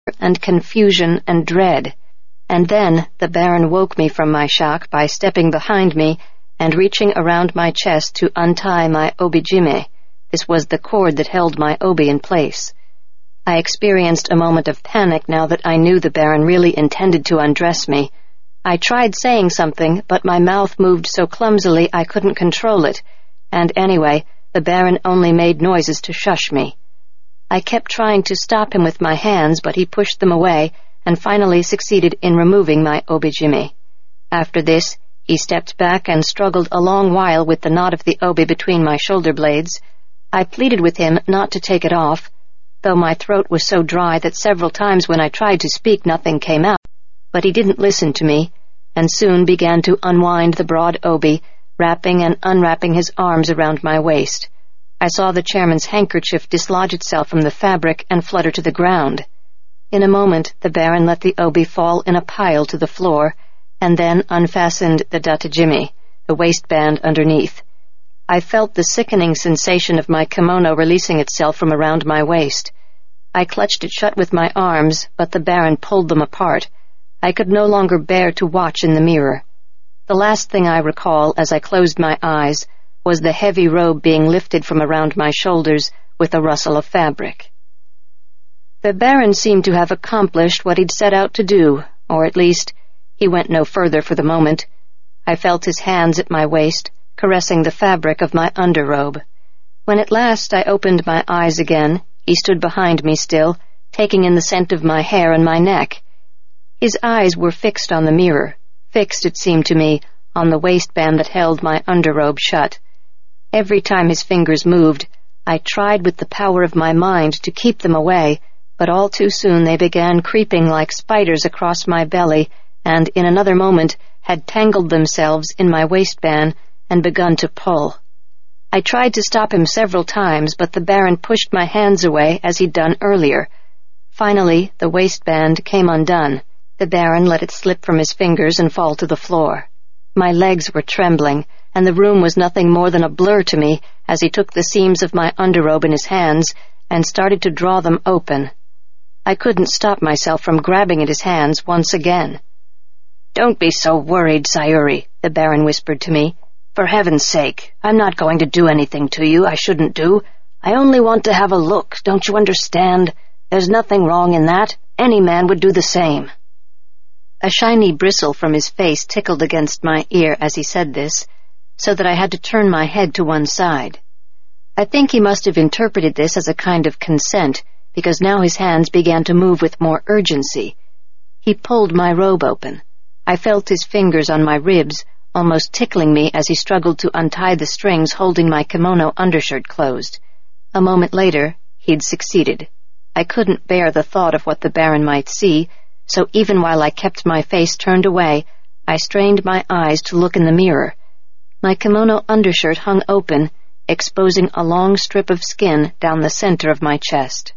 and confusion and dread. And then the Baron woke me from my shock by stepping behind me and reaching around my chest to untie my obijime. This was the cord that held my obi in place. I experienced a moment of panic now that I knew the Baron really intended to undress me. I tried saying something, but my mouth moved so clumsily I couldn't control it, and anyway, the Baron only made noises to shush me. I kept trying to stop him with my hands, but he pushed them away and finally succeeded in removing my obijime. After this, he stepped back and struggled a long while with the knot of the obi between my shoulder blades. I pleaded with him not to take it off, though my throat was so dry that several times when I tried to speak nothing came out. But he didn't listen to me, and soon began to unwind the broad obi, wrapping and unwrapping his arms around my waist. I saw the chairman's handkerchief dislodge itself from the fabric and flutter to the ground. In a moment, the Baron let the obi fall in a pile to the floor, and then unfastened the datajime, the waistband underneath. I felt the sickening sensation of my kimono releasing itself from around my waist. I clutched it shut with my arms, but the Baron pulled them apart. I could no longer bear to watch in the mirror. The last thing I recall as I closed my eyes was the heavy robe being lifted from around my shoulders with a rustle of fabric. The Baron seemed to have accomplished what he'd set out to do, or at least he went no further for the moment. I felt his hands at my waist, caressing the fabric of my underrobe. When at last I opened my eyes again, he stood behind me still, taking in the scent of my hair and my neck. His eyes were fixed on the mirror, fixed, it seemed to me, on the waistband that held my underrobe shut. Every time his fingers moved, I tried with the power of my mind to keep them away, but all too soon they began creeping like spiders across my belly, and in another moment had tangled themselves in my waistband and begun to pull. I tried to stop him several times, but the Baron pushed my hands away as he'd done earlier. Finally, the waistband came undone. The Baron let it slip from his fingers and fall to the floor. My legs were trembling, and the room was nothing more than a blur to me as he took the seams of my underrobe in his hands and started to draw them open. I couldn't stop myself from grabbing at his hands once again. "Don't be so worried, Sayuri," the Baron whispered to me. "For heaven's sake, I'm not going to do anything to you I shouldn't do. I only want to have a look, don't you understand? There's nothing wrong in that. Any man would do the same." A shiny bristle from his face tickled against my ear as he said this, so that I had to turn my head to one side. I think he must have interpreted this as a kind of consent, because now his hands began to move with more urgency. He pulled my robe open. I felt his fingers on my ribs, almost tickling me as he struggled to untie the strings holding my kimono undershirt closed. A moment later, he'd succeeded. I couldn't bear the thought of what the Baron might see, so even while I kept my face turned away, I strained my eyes to look in the mirror. My kimono undershirt hung open, exposing a long strip of skin down the center of my chest.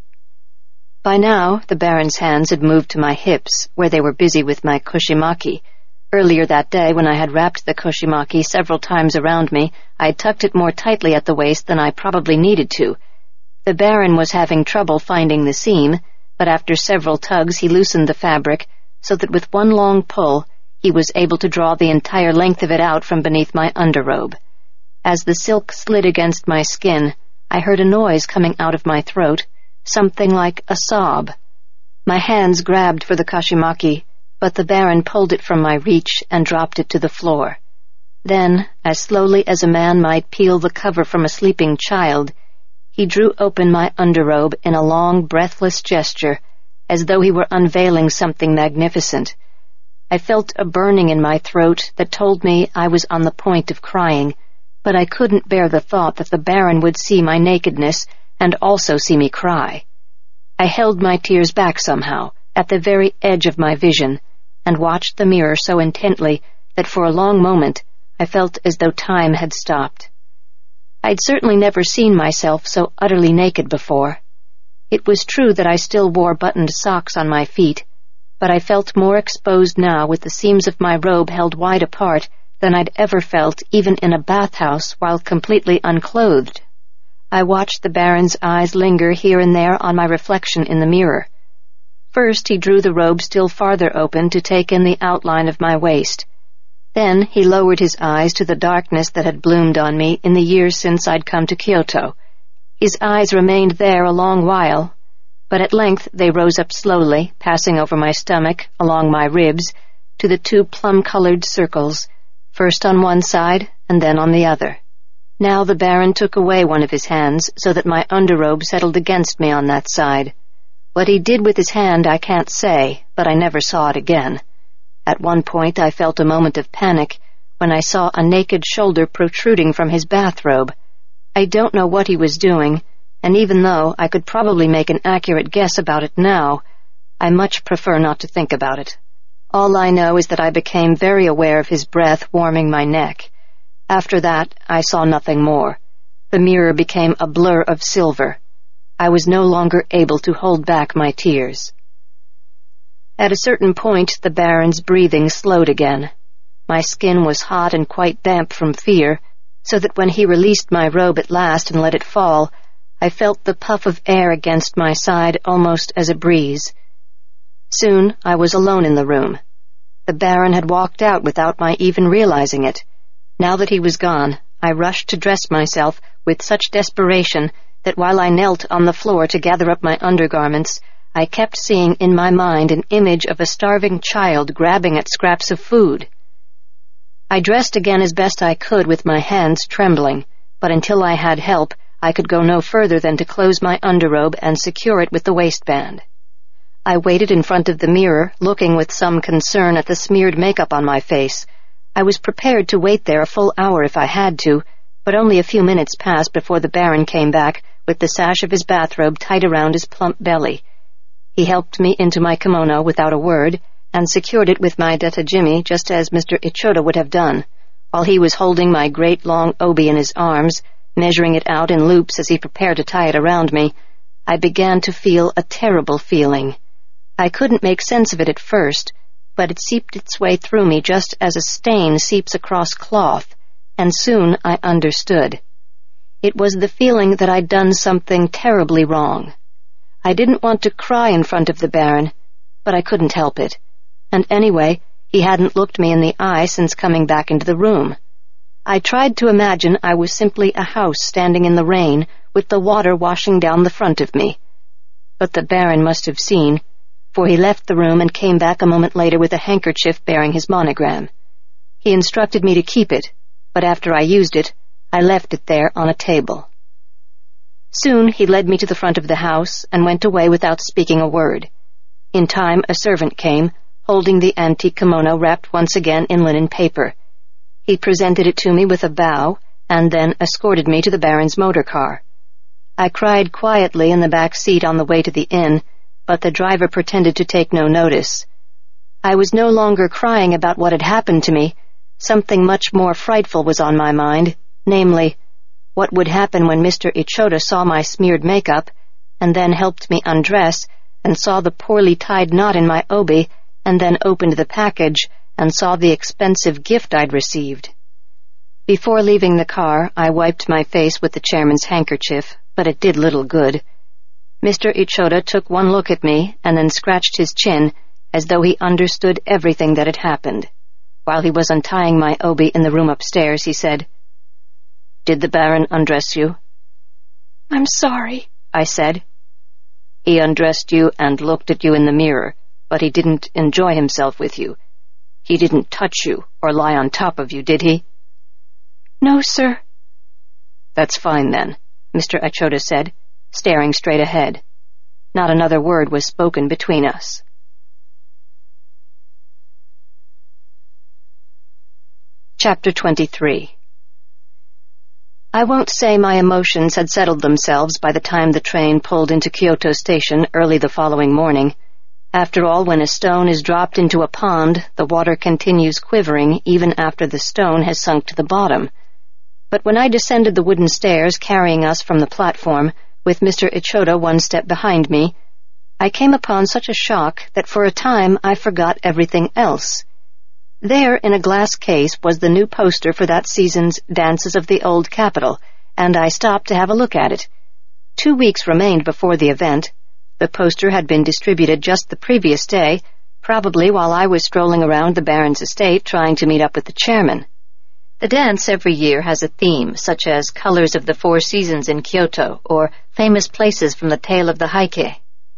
By now, the Baron's hands had moved to my hips, where they were busy with my koshimaki. Earlier that day, when I had wrapped the koshimaki several times around me, I had tucked it more tightly at the waist than I probably needed to. The Baron was having trouble finding the seam, but after several tugs he loosened the fabric so that with one long pull he was able to draw the entire length of it out from beneath my underrobe. As the silk slid against my skin, I heard a noise coming out of my throat, something like a sob. My hands grabbed for the koshimaki, but the Baron pulled it from my reach and dropped it to the floor. Then, as slowly as a man might peel the cover from a sleeping child, he drew open my underrobe in a long, breathless gesture, as though he were unveiling something magnificent. I felt a burning in my throat that told me I was on the point of crying, but I couldn't bear the thought that the Baron would see my nakedness and also see me cry. I held my tears back somehow, at the very edge of my vision, and watched the mirror so intently that for a long moment I felt as though time had stopped. I'd certainly never seen myself so utterly naked before. It was true that I still wore buttoned socks on my feet, but I felt more exposed now with the seams of my robe held wide apart than I'd ever felt even in a bathhouse while completely unclothed. I watched the Baron's eyes linger here and there on my reflection in the mirror. First he drew the robe still farther open to take in the outline of my waist. Then he lowered his eyes to the darkness that had bloomed on me in the years since I'd come to Kyoto. His eyes remained there a long while, but at length they rose up slowly, passing over my stomach, along my ribs, to the two plum-colored circles, first on one side and then on the other. Now the Baron took away one of his hands so that my underrobe settled against me on that side. What he did with his hand I can't say, but I never saw it again. At one point I felt a moment of panic when I saw a naked shoulder protruding from his bathrobe. I don't know what he was doing, and even though I could probably make an accurate guess about it now, I much prefer not to think about it. All I know is that I became very aware of his breath warming my neck. After that, I saw nothing more. The mirror became a blur of silver. I was no longer able to hold back my tears. At a certain point, the Baron's breathing slowed again. My skin was hot and quite damp from fear, so that when he released my robe at last and let it fall, I felt the puff of air against my side almost as a breeze. Soon I was alone in the room. The Baron had walked out without my even realizing it. Now that he was gone, I rushed to dress myself with such desperation that while I knelt on the floor to gather up my undergarments, I kept seeing in my mind an image of a starving child grabbing at scraps of food. I dressed again as best I could with my hands trembling, but until I had help, I could go no further than to close my underrobe and secure it with the waistband. I waited in front of the mirror, looking with some concern at the smeared makeup on my face. I was prepared to wait there a full hour if I had to, but only a few minutes passed before the Baron came back with the sash of his bathrobe tight around his plump belly. He helped me into my kimono without a word and secured it with my datajimi just as Mr. Ichoda would have done, while he was holding my great long obi in his arms, measuring it out in loops as he prepared to tie it around me. I began to feel a terrible feeling. I couldn't make sense of it at first, but it seeped its way through me just as a stain seeps across cloth, and soon I understood. It was the feeling that I'd done something terribly wrong. I didn't want to cry in front of the Baron, but I couldn't help it. And anyway, he hadn't looked me in the eye since coming back into the room. I tried to imagine I was simply a house standing in the rain with the water washing down the front of me. But the Baron must have seen, for he left the room and came back a moment later with a handkerchief bearing his monogram. He instructed me to keep it, but after I used it, I left it there on a table. Soon he led me to the front of the house and went away without speaking a word. In time a servant came, holding the antique kimono wrapped once again in linen paper. He presented it to me with a bow and then escorted me to the Baron's motor car. I cried quietly in the back seat on the way to the inn, but the driver pretended to take no notice. I was no longer crying about what had happened to me. Something much more frightful was on my mind, namely, what would happen when Mr. Ichoda saw my smeared makeup, and then helped me undress, and saw the poorly tied knot in my obi, and then opened the package, and saw the expensive gift I'd received. Before leaving the car, I wiped my face with the chairman's handkerchief, but it did little good. Mr. Ichoda took one look at me and then scratched his chin as though he understood everything that had happened. While he was untying my obi in the room upstairs, he said, "Did the Baron undress you?" "I'm sorry," I said. "He undressed you and looked at you in the mirror, but he didn't enjoy himself with you. He didn't touch you or lie on top of you, did he?" "No, sir." "That's fine, then," Mr. Ichoda said, staring straight ahead. Not another word was spoken between us. Chapter 23. I won't say my emotions had settled themselves by the time the train pulled into Kyoto Station early the following morning. After all, when a stone is dropped into a pond, the water continues quivering even after the stone has sunk to the bottom. But when I descended the wooden stairs carrying us from the platform, with Mr. Ichoda one step behind me, I came upon such a shock that for a time I forgot everything else. There, in a glass case, was the new poster for that season's Dances of the Old Capitol, and I stopped to have a look at it. 2 weeks remained before the event. The poster had been distributed just the previous day, probably while I was strolling around the Baron's estate trying to meet up with the chairman. The dance every year has a theme, such as Colors of the Four Seasons in Kyoto or Famous Places from the Tale of the Heike.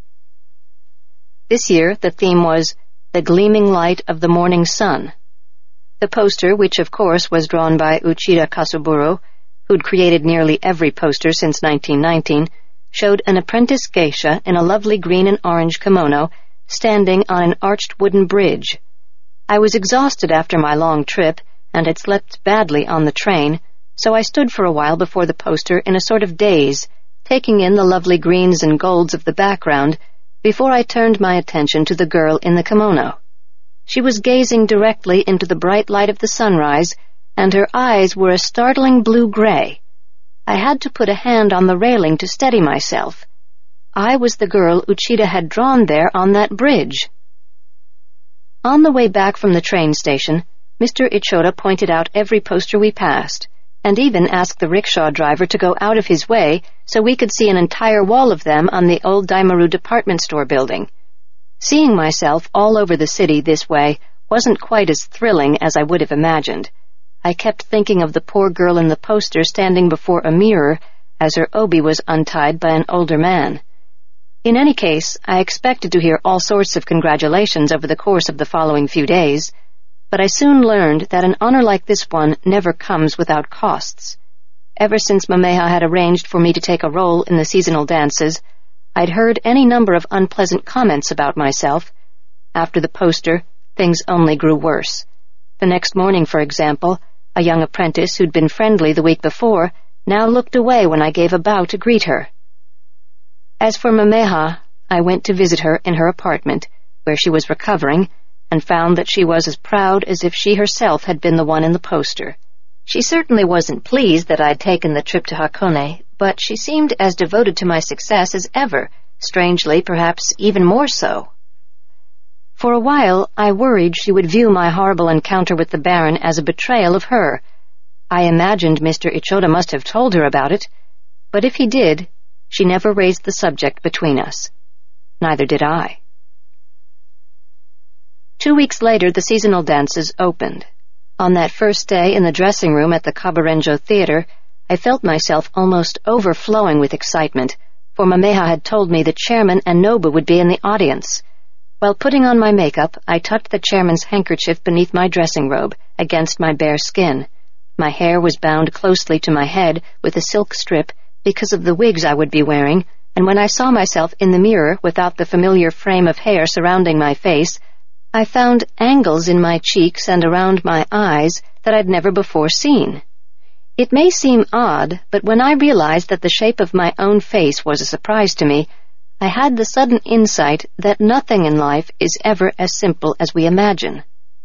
This year, the theme was The Gleaming Light of the Morning Sun. The poster, which of course was drawn by Uchida Kasuburo, who'd created nearly every poster since 1919, showed an apprentice geisha in a lovely green and orange kimono standing on an arched wooden bridge. I was exhausted after my long trip and had slept badly on the train, so I stood for a while before the poster in a sort of daze, taking in the lovely greens and golds of the background before I turned my attention to the girl in the kimono. She was gazing directly into the bright light of the sunrise, and her eyes were a startling blue-gray. I had to put a hand on the railing to steady myself. I was the girl Uchida had drawn there on that bridge. On the way back from the train station, Mr. Ichoda pointed out every poster we passed, and even asked the rickshaw driver to go out of his way so we could see an entire wall of them on the old Daimaru department store building. Seeing myself all over the city this way wasn't quite as thrilling as I would have imagined. I kept thinking of the poor girl in the poster standing before a mirror as her obi was untied by an older man. In any case, I expected to hear all sorts of congratulations over the course of the following few days, but I soon learned that an honor like this one never comes without costs. Ever since Mameha had arranged for me to take a role in the seasonal dances, I'd heard any number of unpleasant comments about myself. After the poster, things only grew worse. The next morning, for example, a young apprentice who'd been friendly the week before now looked away when I gave a bow to greet her. As for Mameha, I went to visit her in her apartment, where she was recovering, and found that she was as proud as if she herself had been the one in the poster. She certainly wasn't pleased that I'd taken the trip to Hakone, but she seemed as devoted to my success as ever, strangely, perhaps even more so. For a while, I worried she would view my horrible encounter with the Baron as a betrayal of her. I imagined Mr. Ichoda must have told her about it, but if he did, she never raised the subject between us. Neither did I. 2 weeks later, the seasonal dances opened. On that first day in the dressing room at the Kaburenjo Theater, I felt myself almost overflowing with excitement, for Mameha had told me the chairman and Nobu would be in the audience. While putting on my makeup, I tucked the chairman's handkerchief beneath my dressing robe, against my bare skin. My hair was bound closely to my head with a silk strip because of the wigs I would be wearing, and when I saw myself in the mirror without the familiar frame of hair surrounding my face, I found angles in my cheeks and around my eyes that I'd never before seen. It may seem odd, but when I realized that the shape of my own face was a surprise to me, I had the sudden insight that nothing in life is ever as simple as we imagine.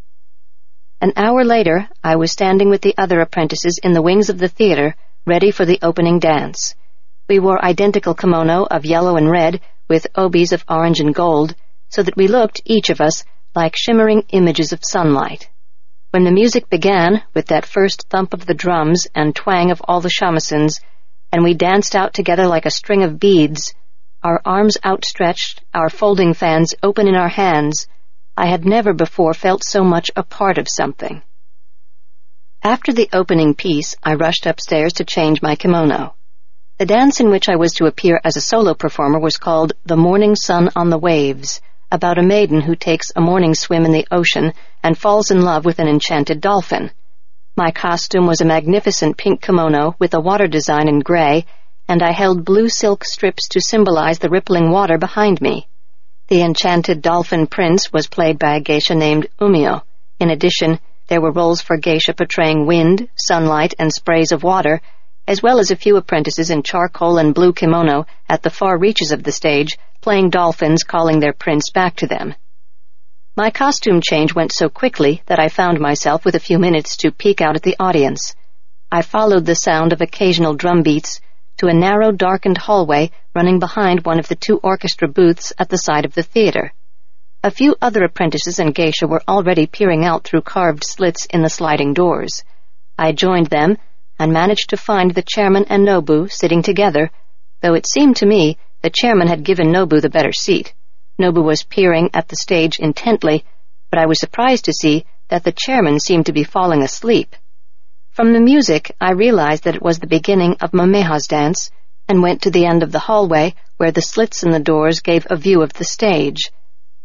An hour later, I was standing with the other apprentices in the wings of the theater, ready for the opening dance. We wore identical kimono of yellow and red, with obis of orange and gold, so that we looked, each of us, like shimmering images of sunlight. When the music began, with that first thump of the drums and twang of all the shamisen, and we danced out together like a string of beads, our arms outstretched, our folding fans open in our hands, I had never before felt so much a part of something. After the opening piece, I rushed upstairs to change my kimono. The dance in which I was to appear as a solo performer was called The Morning Sun on the Waves, about a maiden who takes a morning swim in the ocean and falls in love with an enchanted dolphin. My costume was a magnificent pink kimono with a water design in gray, and I held blue silk strips to symbolize the rippling water behind me. The enchanted dolphin prince was played by a geisha named Umio. In addition, there were roles for geisha portraying wind, sunlight, and sprays of water, as well as a few apprentices in charcoal and blue kimono at the far reaches of the stage, playing dolphins calling their prince back to them. My costume change went so quickly that I found myself with a few minutes to peek out at the audience. I followed the sound of occasional drum beats to a narrow, darkened hallway running behind one of the 2 orchestra booths at the side of the theater. A few other apprentices and geisha were already peering out through carved slits in the sliding doors. I joined them and managed to find the chairman and Nobu sitting together, though it seemed to me The chairman had given Nobu the better seat. Nobu was peering at the stage intently, but I was surprised to see that the chairman seemed to be falling asleep. From the music, I realized that it was the beginning of Mameha's dance, and went to the end of the hallway where the slits in the doors gave a view of the stage.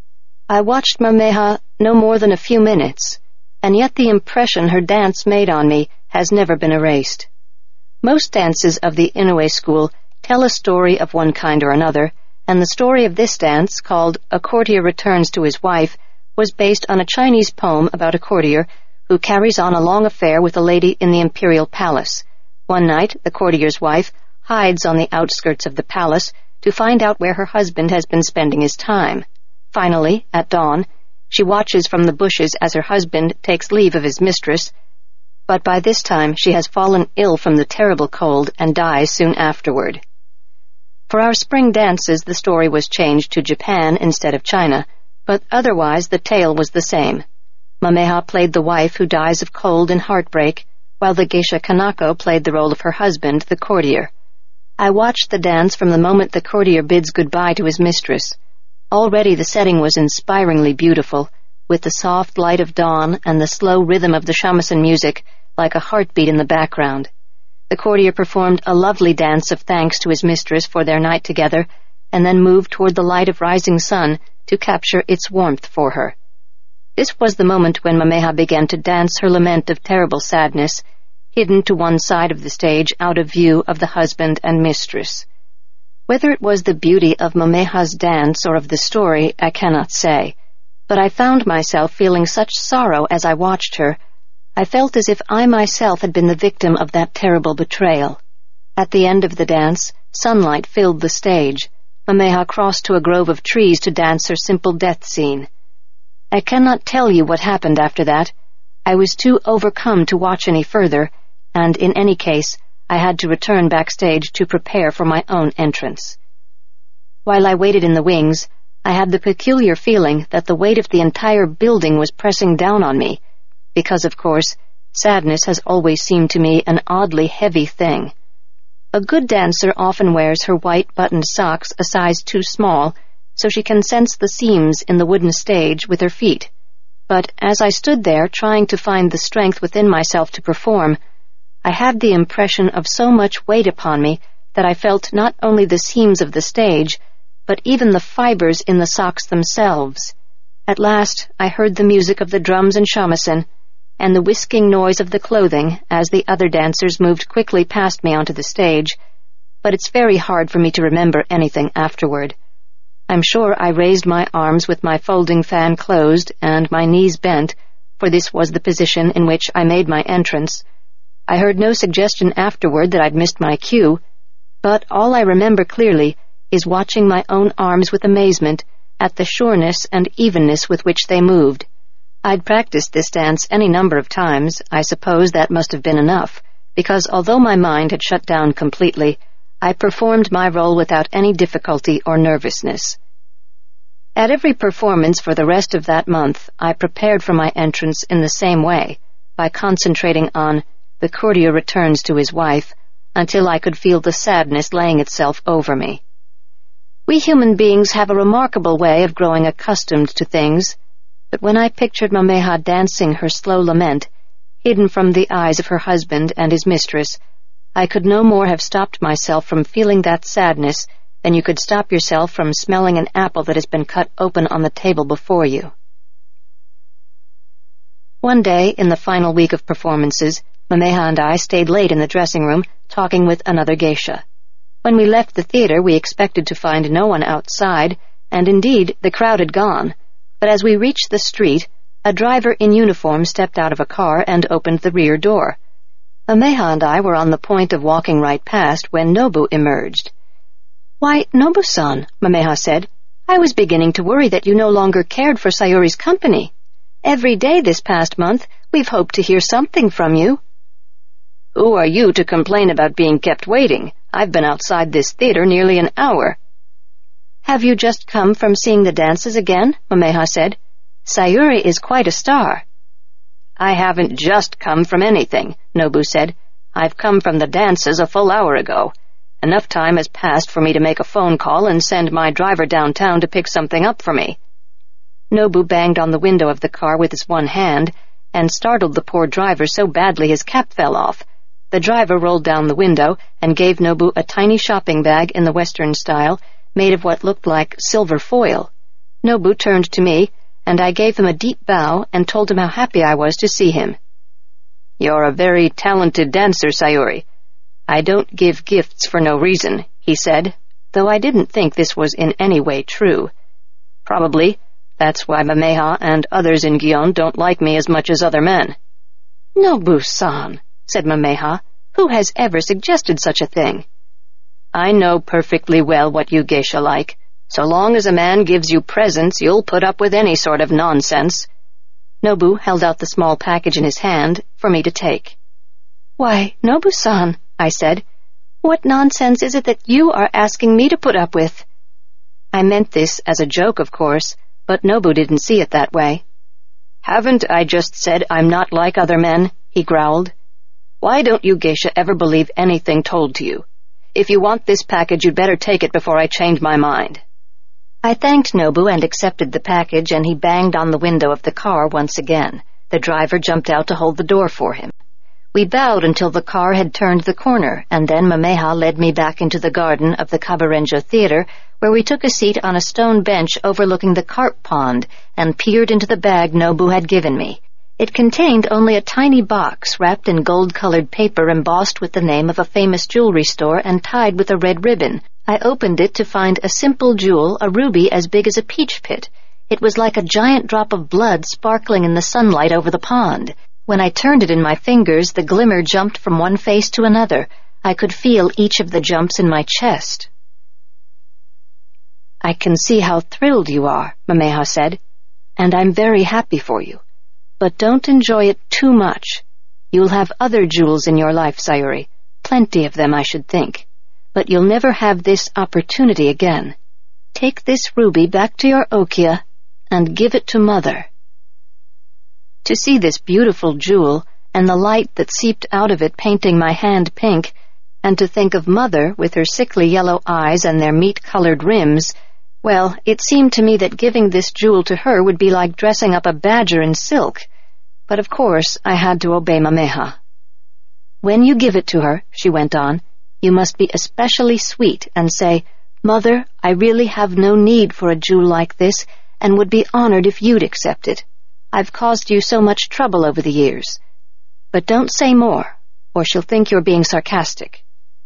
I watched Mameha no more than a few minutes, and yet the impression her dance made on me has never been erased. Most dances of the Inoue school tell a story of one kind or another, and the story of this dance, called A Courtier Returns to His Wife, was based on a Chinese poem about a courtier who carries on a long affair with a lady in the imperial palace. One night, the courtier's wife hides on the outskirts of the palace to find out where her husband has been spending his time. Finally, at dawn, she watches from the bushes as her husband takes leave of his mistress, but by this time she has fallen ill from the terrible cold and dies soon afterward. For our spring dances, the story was changed to Japan instead of China, but otherwise the tale was the same. Mameha played the wife who dies of cold and heartbreak, while the geisha Kanako played the role of her husband, the courtier. I watched the dance from the moment the courtier bids goodbye to his mistress. Already the setting was inspiringly beautiful, with the soft light of dawn and the slow rhythm of the shamisen music like a heartbeat in the background. The courtier performed a lovely dance of thanks to his mistress for their night together, and then moved toward the light of rising sun to capture its warmth for her. This was the moment when Mameha began to dance her lament of terrible sadness, hidden to one side of the stage out of view of the husband and mistress. Whether it was the beauty of Mameha's dance or of the story, I cannot say, but I found myself feeling such sorrow as I watched her. I felt as if I myself had been the victim of that terrible betrayal. At the end of the dance, sunlight filled the stage. Mameha crossed to a grove of trees to dance her simple death scene. I cannot tell you what happened after that. I was too overcome to watch any further, and in any case, I had to return backstage to prepare for my own entrance. While I waited in the wings, I had the peculiar feeling that the weight of the entire building was pressing down on me, because, of course, sadness has always seemed to me an oddly heavy thing. A good dancer often wears her white buttoned socks a size too small, so she can sense the seams in the wooden stage with her feet. But as I stood there trying to find the strength within myself to perform, I had the impression of so much weight upon me that I felt not only the seams of the stage, but even the fibers in the socks themselves. At last I heard the music of the drums and shamisen, and the whisking noise of the clothing as the other dancers moved quickly past me onto the stage, but it's very hard for me to remember anything afterward. I'm sure I raised my arms with my folding fan closed and my knees bent, for this was the position in which I made my entrance. I heard no suggestion afterward that I'd missed my cue, but all I remember clearly is watching my own arms with amazement at the sureness and evenness with which they moved. I'd practiced this dance any number of times. I suppose that must have been enough, because although my mind had shut down completely, I performed my role without any difficulty or nervousness. At every performance for the rest of that month, I prepared for my entrance in the same way, by concentrating on The Courtier Returns to His Wife, until I could feel the sadness laying itself over me. We human beings have a remarkable way of growing accustomed to things, but when I pictured Mameha dancing her slow lament, hidden from the eyes of her husband and his mistress, I could no more have stopped myself from feeling that sadness than you could stop yourself from smelling an apple that has been cut open on the table before you. One day, in the final week of performances, Mameha and I stayed late in the dressing room, talking with another geisha. When we left the theater, we expected to find no one outside, and indeed, the crowd had gone. But as we reached the street, a driver in uniform stepped out of a car and opened the rear door. Mameha and I were on the point of walking right past when Nobu emerged. "Why, Nobu-san," Mameha said, "I was beginning to worry that you no longer cared for Sayuri's company. Every day this past month, we've hoped to hear something from you." "Who are you to complain about being kept waiting? I've been outside this theater nearly an hour." "Have you just come from seeing the dances again?" Mameha said. "Sayuri is quite a star." "I haven't just come from anything," Nobu said. "I've come from the dances a full hour ago. Enough time has passed for me to make a phone call and send my driver downtown to pick something up for me." Nobu banged on the window of the car with his one hand and startled the poor driver so badly his cap fell off. The driver rolled down the window and gave Nobu a tiny shopping bag in the Western style, made of what looked like silver foil. Nobu turned to me, and I gave him a deep bow and told him how happy I was to see him. "You're a very talented dancer, Sayuri. I don't give gifts for no reason," he said, though I didn't think this was in any way true. "Probably that's why Mameha and others in Gion don't like me as much as other men." "Nobu-san," said Mameha, "who has ever suggested such a thing?" "I know perfectly well what you geisha like. So long as a man gives you presents, you'll put up with any sort of nonsense." Nobu held out the small package in his hand for me to take. "Why, Nobu-san," I said, "what nonsense is it that you are asking me to put up with?" I meant this as a joke, of course, but Nobu didn't see it that way. "Haven't I just said I'm not like other men?" he growled. "Why don't you geisha ever believe anything told to you? If you want this package, you'd better take it before I change my mind." I thanked Nobu and accepted the package, and he banged on the window of the car once again. The driver jumped out to hold the door for him. We bowed until the car had turned the corner, and then Mameha led me back into the garden of the Kabarenjo Theater, where we took a seat on a stone bench overlooking the carp pond and peered into the bag Nobu had given me. It contained only a tiny box wrapped in gold-colored paper embossed with the name of a famous jewelry store and tied with a red ribbon. I opened it to find a simple jewel, a ruby as big as a peach pit. It was like a giant drop of blood sparkling in the sunlight over the pond. When I turned it in my fingers, the glimmer jumped from one face to another. I could feel each of the jumps in my chest. "I can see how thrilled you are," Mameha said, "and I'm very happy for you. But don't enjoy it too much. You'll have other jewels in your life, Sayuri. Plenty of them, I should think. But you'll never have this opportunity again. Take this ruby back to your Okia and give it to Mother." To see this beautiful jewel and the light that seeped out of it painting my hand pink, and to think of Mother with her sickly yellow eyes and their meat-colored rims, well, it seemed to me that giving this jewel to her would be like dressing up a badger in silk. But of course I had to obey Mameha. "When you give it to her," she went on, "you must be especially sweet and say, 'Mother, I really have no need for a jewel like this and would be honored if you'd accept it. I've caused you so much trouble over the years.' But don't say more, or she'll think you're being sarcastic."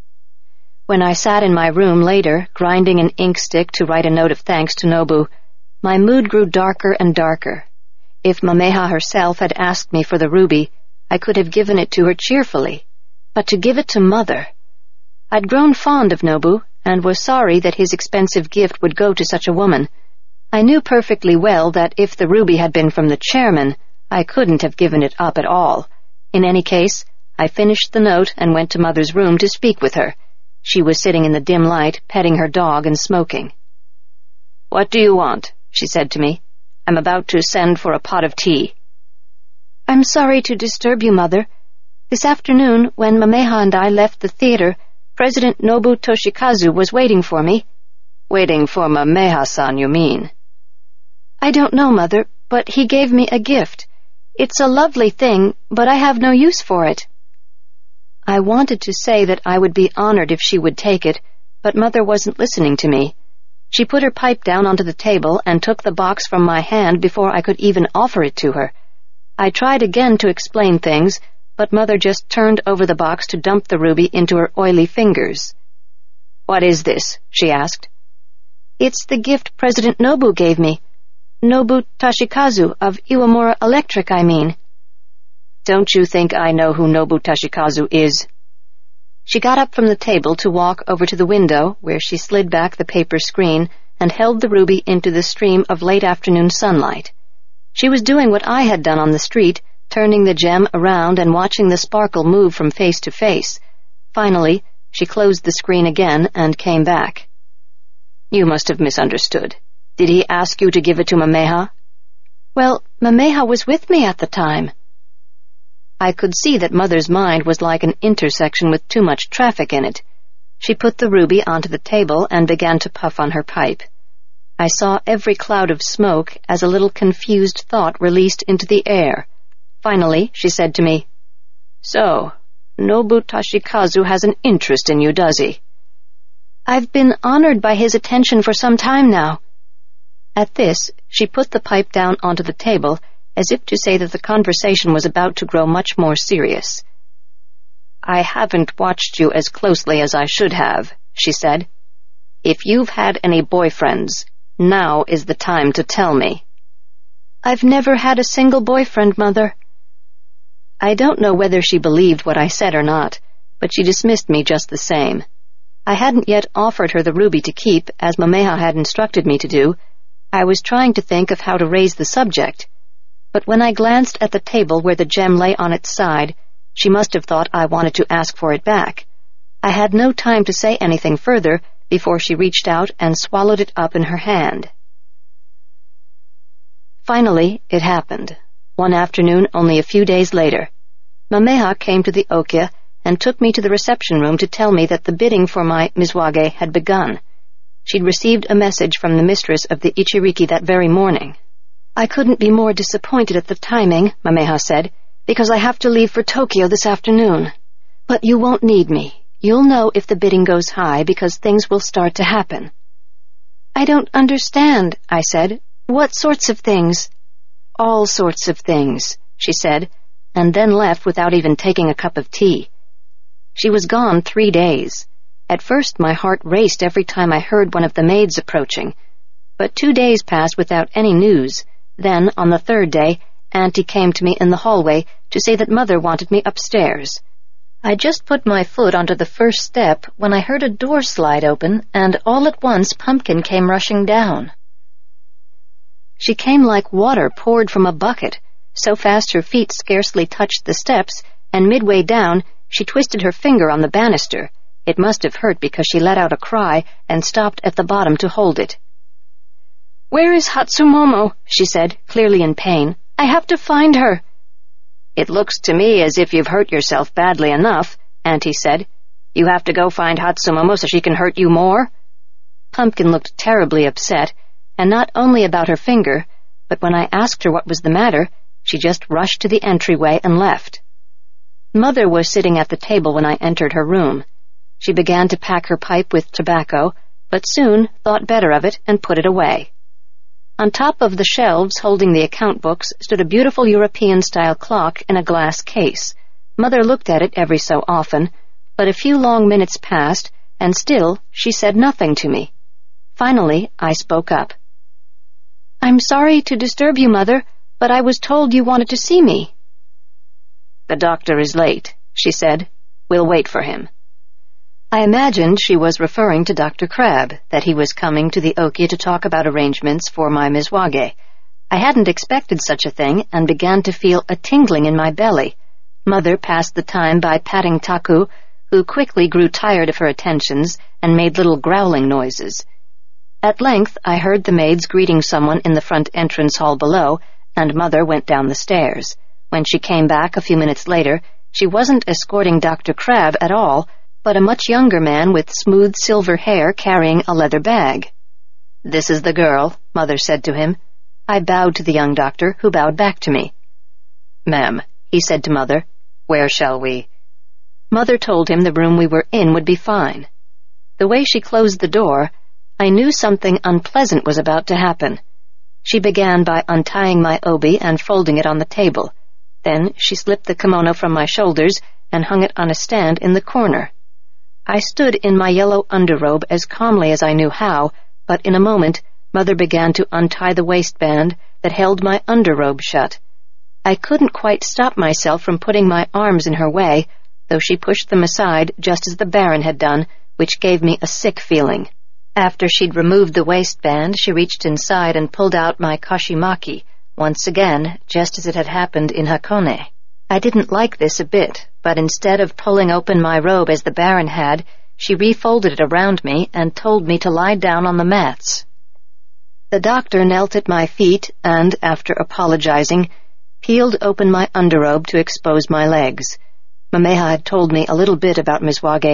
When I sat in my room later, grinding an ink stick to write a note of thanks to Nobu, my mood grew darker and darker. If Mameha herself had asked me for the ruby, I could have given it to her cheerfully. But to give it to Mother— I'd grown fond of Nobu, and was sorry that his expensive gift would go to such a woman. I knew perfectly well that if the ruby had been from the chairman, I couldn't have given it up at all. In any case, I finished the note and went to Mother's room to speak with her. She was sitting in the dim light, petting her dog and smoking. "What do you want?" she said to me. "I'm about to send for a pot of tea." "I'm sorry to disturb you, Mother. This afternoon, when Mameha and I left the theater, President Nobu Toshikazu was waiting for me." "Waiting for Mameha-san, you mean?" "I don't know, Mother, but he gave me a gift. It's a lovely thing, but I have no use for it." I wanted to say that I would be honored if she would take it, but Mother wasn't listening to me. She put her pipe down onto the table and took the box from my hand before I could even offer it to her. I tried again to explain things, but Mother just turned over the box to dump the ruby into her oily fingers. "What is this?" she asked. "It's the gift President Nobu gave me. Nobu Toshikazu of Iwamura Electric, I mean." "Don't you think I know who Nobu Toshikazu is?" She got up from the table to walk over to the window, where she slid back the paper screen and held the ruby into the stream of late afternoon sunlight. She was doing what I had done on the street, turning the gem around and watching the sparkle move from face to face. Finally, she closed the screen again and came back. "You must have misunderstood. Did he ask you to give it to Mameha?" "Well, Mameha was with me at the time." I could see that Mother's mind was like an intersection with too much traffic in it. She put the ruby onto the table and began to puff on her pipe. I saw every cloud of smoke as a little confused thought released into the air. Finally, she said to me, "So, Nobu Toshikazu has an interest in you, does he?" "I've been honored by his attention for some time now." At this, she put the pipe down onto the table, as if to say that the conversation was about to grow much more serious. "I haven't watched you as closely as I should have," she said. "If you've had any boyfriends, now is the time to tell me." "I've never had a single boyfriend, Mother." I don't know whether she believed what I said or not, but she dismissed me just the same. I hadn't yet offered her the ruby to keep, as Mameha had instructed me to do. I was trying to think of how to raise the subject. But when I glanced at the table where the gem lay on its side, she must have thought I wanted to ask for it back. I had no time to say anything further before she reached out and swallowed it up in her hand. Finally, it happened. One afternoon only a few days later. Mameha came to the Okya and took me to the reception room to tell me that the bidding for my Mizwage had begun. She'd received a message from the mistress of the Ichiriki that very morning. "I couldn't be more disappointed at the timing," Mameha said, "because I have to leave for Tokyo this afternoon. But you won't need me. You'll know if the bidding goes high because things will start to happen." "I don't understand," I said. "What sorts of things?" "All sorts of things," she said, and then left without even taking a cup of tea. She was gone 3 days. At first my heart raced every time I heard one of the maids approaching. But 2 days passed without any news. Then, on the 3rd day, Auntie came to me in the hallway to say that Mother wanted me upstairs. I just put my foot onto the first step when I heard a door slide open, and all at once Pumpkin came rushing down. She came like water poured from a bucket, so fast her feet scarcely touched the steps, and midway down she twisted her finger on the banister. It must have hurt because she let out a cry and stopped at the bottom to hold it. "Where is Hatsumomo?" she said, clearly in pain. "I have to find her." "It looks to me as if you've hurt yourself badly enough," Auntie said. "You have to go find Hatsumomo so she can hurt you more?" Pumpkin looked terribly upset, and not only about her finger, but when I asked her what was the matter, she just rushed to the entryway and left. Mother was sitting at the table when I entered her room. She began to pack her pipe with tobacco, but soon thought better of it and put it away. On top of the shelves holding the account books stood a beautiful European-style clock in a glass case. Mother looked at it every so often, but a few long minutes passed, and still she said nothing to me. Finally, I spoke up. "I'm sorry to disturb you, Mother, but I was told you wanted to see me." "The doctor is late," she said. "We'll wait for him." I imagined she was referring to Dr. Crabbe, that he was coming to the Okya to talk about arrangements for my Mizwage. I hadn't expected such a thing and began to feel a tingling in my belly. Mother passed the time by patting Taku, who quickly grew tired of her attentions and made little growling noises. At length I heard the maids greeting someone in the front entrance hall below, and Mother went down the stairs. When she came back a few minutes later, she wasn't escorting Dr. Crabbe at all, but a much younger man with smooth silver hair carrying a leather bag. "This is the girl," Mother said to him. I bowed to the young doctor, who bowed back to me. "Ma'am," he said to Mother, "where shall we?" Mother told him the room we were in would be fine. The way she closed the door, I knew something unpleasant was about to happen. She began by untying my obi and folding it on the table. Then she slipped the kimono from my shoulders and hung it on a stand in the corner. I stood in my yellow underrobe as calmly as I knew how, but in a moment Mother began to untie the waistband that held my underrobe shut. I couldn't quite stop myself from putting my arms in her way, though she pushed them aside just as the Baron had done, which gave me a sick feeling. After she'd removed the waistband, she reached inside and pulled out my kashimaki, once again, just as it had happened in Hakone. I didn't like this a bit, but instead of pulling open my robe as the Baron had, she refolded it around me and told me to lie down on the mats. The doctor knelt at my feet and, after apologizing, peeled open my underrobe to expose my legs. Mameha had told me a little bit about Mizwage,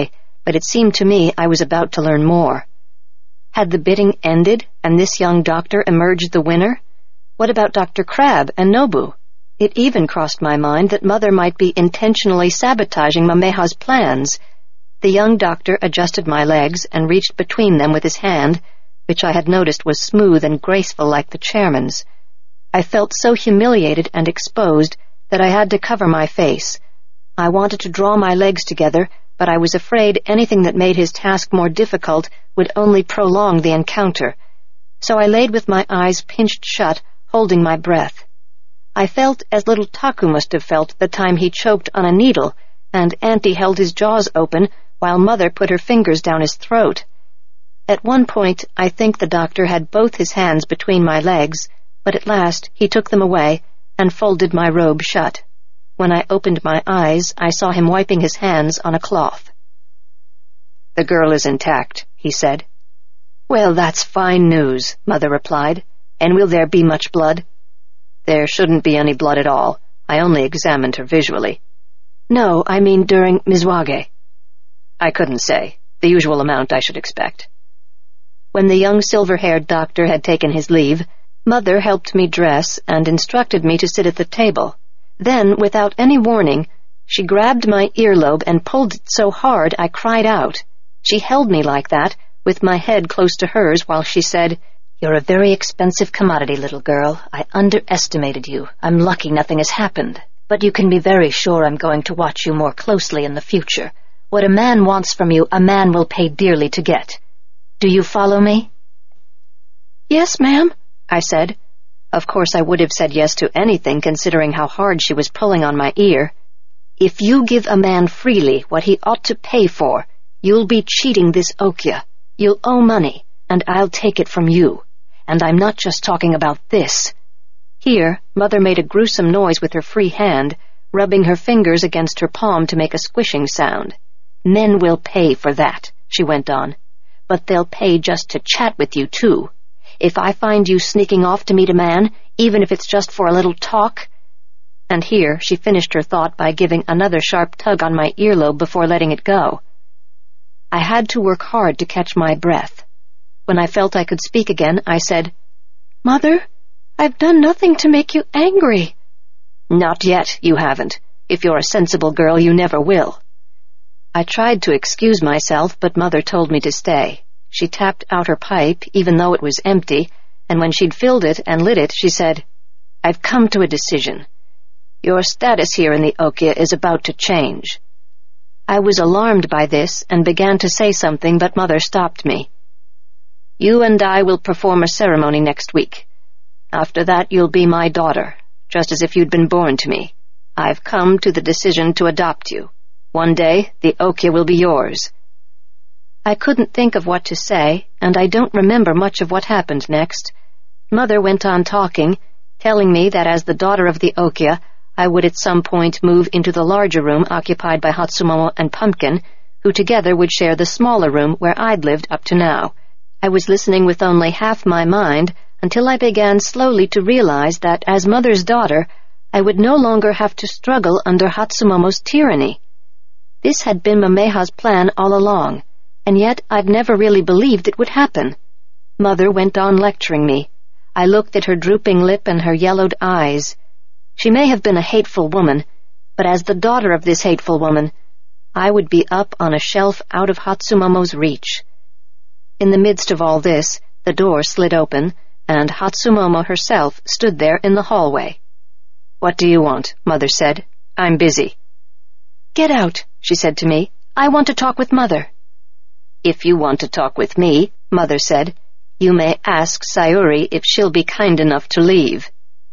but it seemed to me I was about to learn more. Had the bidding ended and this young doctor emerged the winner? What about Dr. Crabbe and Nobu? It even crossed my mind that Mother might be intentionally sabotaging Mameha's plans. The young doctor adjusted my legs and reached between them with his hand, which I had noticed was smooth and graceful like the chairman's. I felt so humiliated and exposed that I had to cover my face. I wanted to draw my legs together, but I was afraid anything that made his task more difficult would only prolong the encounter. So I laid with my eyes pinched shut, holding my breath. I felt as little Taku must have felt the time he choked on a needle, and Auntie held his jaws open while Mother put her fingers down his throat. At one point, I think the doctor had both his hands between my legs, but at last he took them away and folded my robe shut. When I opened my eyes, I saw him wiping his hands on a cloth. "The girl is intact," he said. "Well, that's fine news," Mother replied. "And will there be much blood?" "There shouldn't be any blood at all. I only examined her visually." "No, I mean during Mizwage." "I couldn't say. The usual amount I should expect." When the young silver-haired doctor had taken his leave, Mother helped me dress and instructed me to sit at the table. Then, without any warning, she grabbed my earlobe and pulled it so hard I cried out. She held me like that, with my head close to hers, while she said, "You're a very expensive commodity, little girl. I underestimated you. I'm lucky nothing has happened. But you can be very sure I'm going to watch you more closely in the future. What a man wants from you, a man will pay dearly to get. Do you follow me?" "Yes, ma'am," I said. Of course I would have said yes to anything, considering how hard she was pulling on my ear. "If you give a man freely what he ought to pay for, you'll be cheating this Okya. You'll owe money, and I'll take it from you. And I'm not just talking about this." Here, Mother made a gruesome noise with her free hand, rubbing her fingers against her palm to make a squishing sound. "Men will pay for that," she went on. "But they'll pay just to chat with you, too. If I find you sneaking off to meet a man, even if it's just for a little talk—" And here she finished her thought by giving another sharp tug on my earlobe before letting it go. I had to work hard to catch my breath. When I felt I could speak again, I said, "Mother, I've done nothing to make you angry." "Not yet, you haven't. If you're a sensible girl, you never will." I tried to excuse myself, but Mother told me to stay. She tapped out her pipe, even though it was empty, and when she'd filled it and lit it, she said, "I've come to a decision. Your status here in the Okya is about to change." I was alarmed by this and began to say something, but Mother stopped me. "You and I will perform a ceremony next week. After that, you'll be my daughter, just as if you'd been born to me. I've come to the decision to adopt you. One day, the Okya will be yours." I couldn't think of what to say, and I don't remember much of what happened next. Mother went on talking, telling me that as the daughter of the Okya, I would at some point move into the larger room occupied by Hatsumomo and Pumpkin, who together would share the smaller room where I'd lived up to now. I was listening with only half my mind until I began slowly to realize that as Mother's daughter, I would no longer have to struggle under Hatsumomo's tyranny. This had been Mameha's plan all along, and yet I'd never really believed it would happen. Mother went on lecturing me. I looked at her drooping lip and her yellowed eyes. She may have been a hateful woman, but as the daughter of this hateful woman, I would be up on a shelf out of Hatsumomo's reach. In the midst of all this, the door slid open, and Hatsumomo herself stood there in the hallway. "What do you want?" Mother said. "I'm busy." "Get out," she said to me. "I want to talk with Mother." "If you want to talk with me," Mother said, "you may ask Sayuri if she'll be kind enough to leave."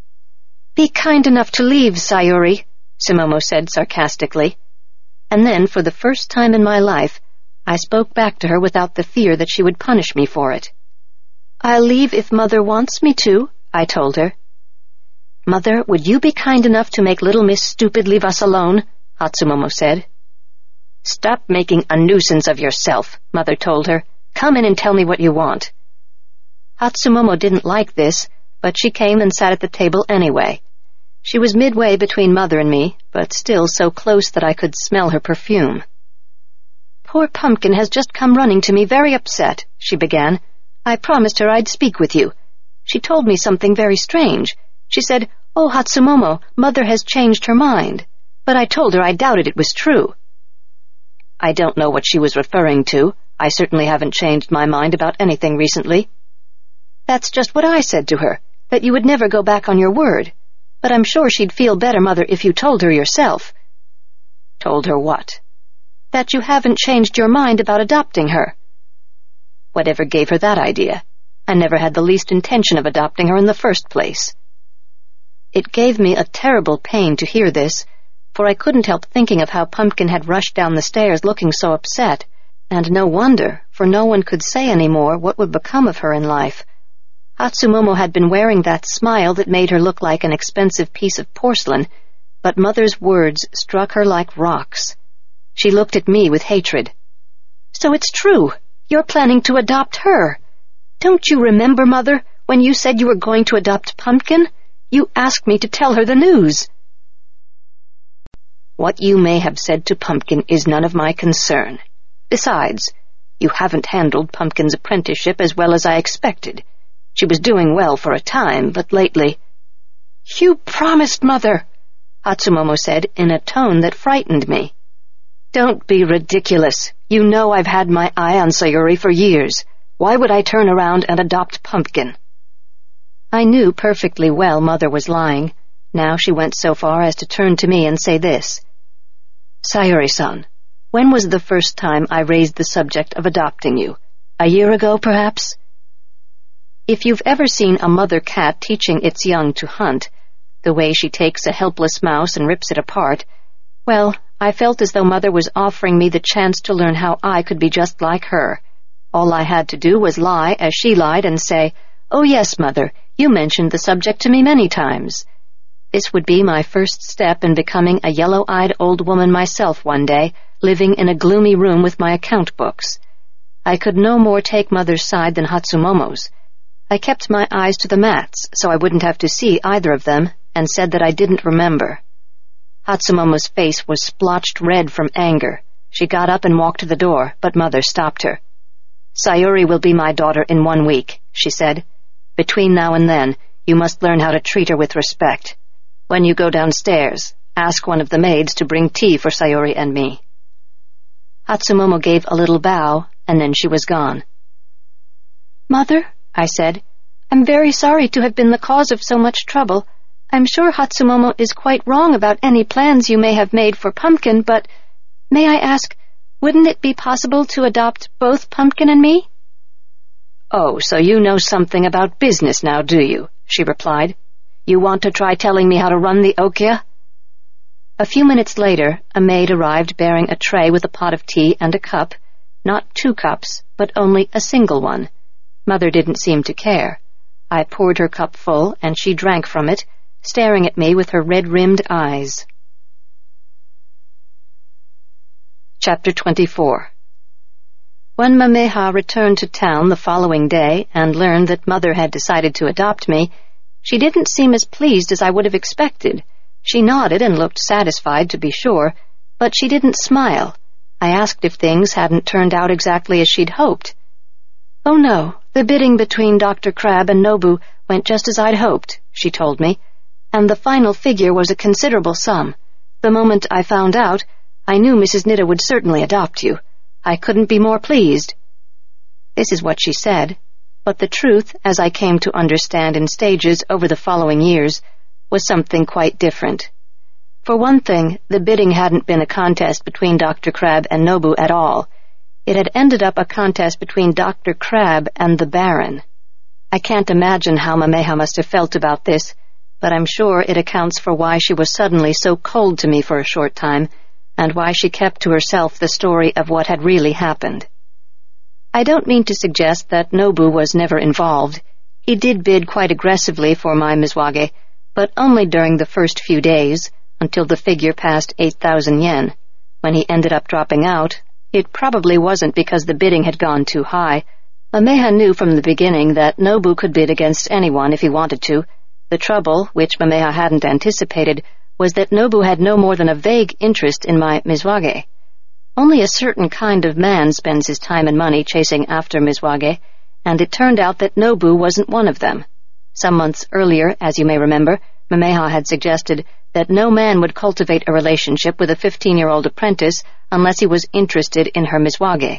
"Be kind enough to leave, Sayuri," Sumomo said sarcastically. And then, for the first time in my life, I spoke back to her without the fear that she would punish me for it. "I'll leave if Mother wants me to," I told her. "Mother, would you be kind enough to make little Miss Stupid leave us alone?" Hatsumomo said. "Stop making a nuisance of yourself," Mother told her. "Come in and tell me what you want." Hatsumomo didn't like this, but she came and sat at the table anyway. She was midway between Mother and me, but still so close that I could smell her perfume. Poor Pumpkin has just come running to me very upset, she began. I promised her I'd speak with you. She told me something very strange. She said, "Oh, Hatsumomo, Mother has changed her mind." But I told her I doubted it was true. I don't know what she was referring to. I certainly haven't changed my mind about anything recently. That's just what I said to her, that you would never go back on your word. But I'm sure she'd feel better, Mother, if you told her yourself. Told her what? That you haven't changed your mind about adopting her. Whatever gave her that idea? I never had the least intention of adopting her in the first place. It gave me a terrible pain to hear this, for I couldn't help thinking of how Pumpkin had rushed down the stairs looking so upset, and no wonder, for no one could say any more what would become of her in life. Hatsumomo had been wearing that smile that made her look like an expensive piece of porcelain, but Mother's words struck her like rocks. She looked at me with hatred. "So it's true. You're planning to adopt her. Don't you remember, Mother, when you said you were going to adopt Pumpkin? You asked me to tell her the news." "What you may have said to Pumpkin is none of my concern. Besides, you haven't handled Pumpkin's apprenticeship as well as I expected. She was doing well for a time, but lately—" "You promised, Mother," Hatsumomo said in a tone that frightened me. "Don't be ridiculous. You know I've had my eye on Sayuri for years. Why would I turn around and adopt Pumpkin?" I knew perfectly well Mother was lying. Now she went so far as to turn to me and say this. "Sayuri-san, when was the first time I raised the subject of adopting you? A year ago, perhaps?" If you've ever seen a mother cat teaching its young to hunt, the way she takes a helpless mouse and rips it apart, well, I felt as though Mother was offering me the chance to learn how I could be just like her. All I had to do was lie as she lied and say, "Oh yes, Mother, you mentioned the subject to me many times." This would be my first step in becoming a yellow-eyed old woman myself one day, living in a gloomy room with my account books. I could no more take Mother's side than Hatsumomo's. I kept my eyes to the mats so I wouldn't have to see either of them, and said that I didn't remember. Hatsumomo's face was splotched red from anger. She got up and walked to the door, but Mother stopped her. "Sayuri will be my daughter in 1 week," she said. "Between now and then, you must learn how to treat her with respect. When you go downstairs, ask one of the maids to bring tea for Sayuri and me." Hatsumomo gave a little bow, and then she was gone. "Mother," I said, "I'm very sorry to have been the cause of so much trouble. I'm sure Hatsumomo is quite wrong about any plans you may have made for Pumpkin, but may I ask, wouldn't it be possible to adopt both Pumpkin and me?" "Oh, so you know something about business now, do you?" she replied. "You want to try telling me how to run the Okia?" A few minutes later, a maid arrived bearing a tray with a pot of tea and a cup, not 2 cups, but only a single one. Mother didn't seem to care. I poured her cup full, and she drank from it, staring at me with her red-rimmed eyes. Chapter 24. When Mameha returned to town the following day and learned that Mother had decided to adopt me, she didn't seem as pleased as I would have expected. She nodded and looked satisfied, to be sure, but she didn't smile. I asked if things hadn't turned out exactly as she'd hoped. "Oh no, the bidding between Dr. Crabbe and Nobu went just as I'd hoped," she told me, "and the final figure was a considerable sum. The moment I found out, I knew Mrs. Nitta would certainly adopt you. I couldn't be more pleased." This is what she said, but the truth, as I came to understand in stages over the following years, was something quite different. For one thing, the bidding hadn't been a contest between Dr. Crabbe and Nobu at all. It had ended up a contest between Dr. Crabbe and the Baron. I can't imagine how Mameha must have felt about this, but I'm sure it accounts for why she was suddenly so cold to me for a short time, and why she kept to herself the story of what had really happened. I don't mean to suggest that Nobu was never involved. He did bid quite aggressively for my Mizwage, but only during the first few days, until the figure passed 8,000 yen. When he ended up dropping out, it probably wasn't because the bidding had gone too high. Mameha knew from the beginning that Nobu could bid against anyone if he wanted to. The trouble, which Mameha hadn't anticipated, was that Nobu had no more than a vague interest in my Mizwage. Only a certain kind of man spends his time and money chasing after Mizwage, and it turned out that Nobu wasn't one of them. Some months earlier, as you may remember, Mameha had suggested that no man would cultivate a relationship with a 15-year-old apprentice unless he was interested in her Mizwage.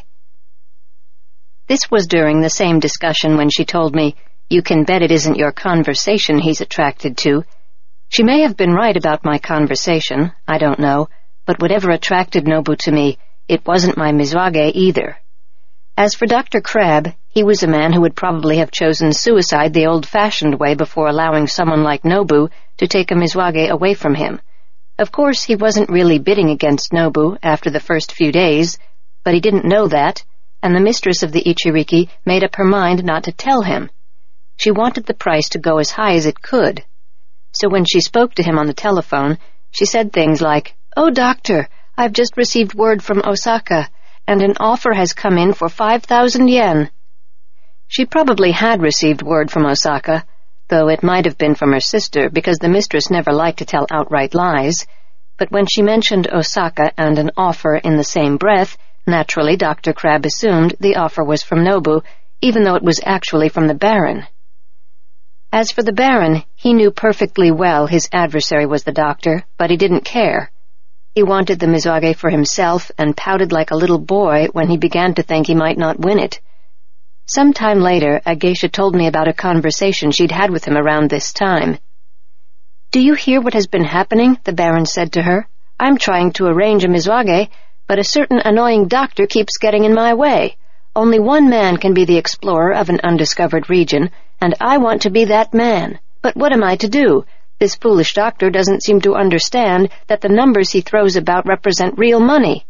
This was during the same discussion when she told me, "You can bet it isn't your conversation he's attracted to." She may have been right about my conversation, I don't know, but whatever attracted Nobu to me, it wasn't my Mizwage either. As for Dr. Crabbe, he was a man who would probably have chosen suicide the old-fashioned way before allowing someone like Nobu to take a Mizwage away from him. Of course, he wasn't really bidding against Nobu after the first few days, but he didn't know that, and the mistress of the Ichiriki made up her mind not to tell him. She wanted the price to go as high as it could. So when she spoke to him on the telephone, she said things like, "Oh, doctor, I've just received word from Osaka, and an offer has come in for 5,000 yen. She probably had received word from Osaka, though it might have been from her sister, because the mistress never liked to tell outright lies. But when she mentioned Osaka and an offer in the same breath, naturally Dr. Crabbe assumed the offer was from Nobu, even though it was actually from the Baron. As for the Baron, he knew perfectly well his adversary was the doctor, but he didn't care. He wanted the Mizwage for himself and pouted like a little boy when he began to think he might not win it. Some time later, a geisha told me about a conversation she'd had with him around this time. "Do you hear what has been happening?" the Baron said to her. "I'm trying to arrange a Mizwage, but a certain annoying doctor keeps getting in my way. Only one man can be the explorer of an undiscovered region, and I want to be that man. But what am I to do? This foolish doctor doesn't seem to understand that the numbers he throws about represent real money."